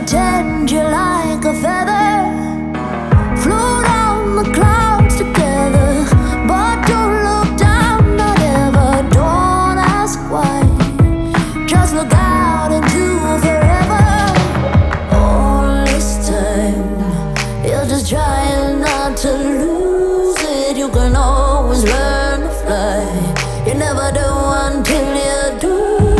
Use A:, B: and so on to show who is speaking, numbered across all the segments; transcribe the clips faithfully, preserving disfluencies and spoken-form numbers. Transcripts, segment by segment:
A: pretend you're like a feather, float on the clouds together, but don't look down, not ever. Don't ask why, just look out into forever. All this time you're just trying not to lose it. You can always learn to fly, you never do until you do.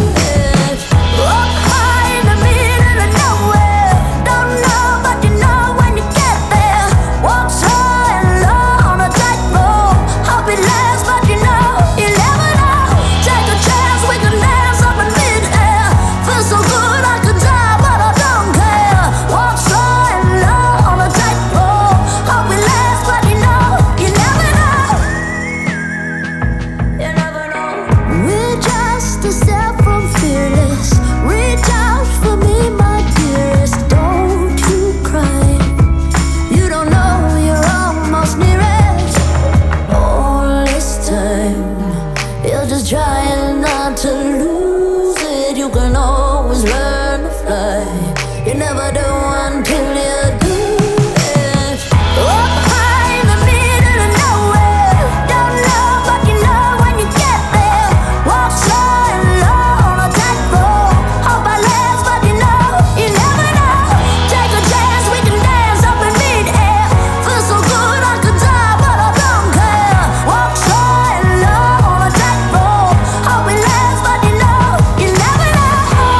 A: Trying not to lose it, you can always learn to fly, you never do until you do it. Up high in the middle of nowhere, don't know but you know when you get there. Walk slow and low on a tightrope, hope I last but you know, you never know. Take a chance, we can dance up in mid-air. Feel so good I could die but I don't care. Walk slow and low on a tightrope, hope it lasts, but you know, you never know.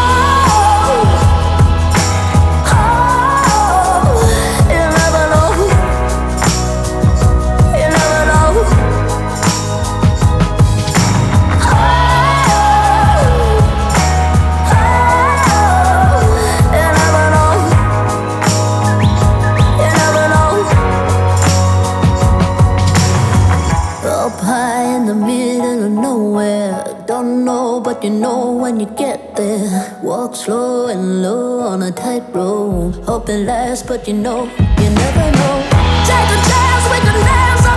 A: Oh, you never know. You never know. Oh, oh, you never know. You never know. Up high in the middle of nowhere, don't know but you know when you get there. Walk slow and low on a tightrope, hope it lasts but you know, you never know. Take a chance, we can dance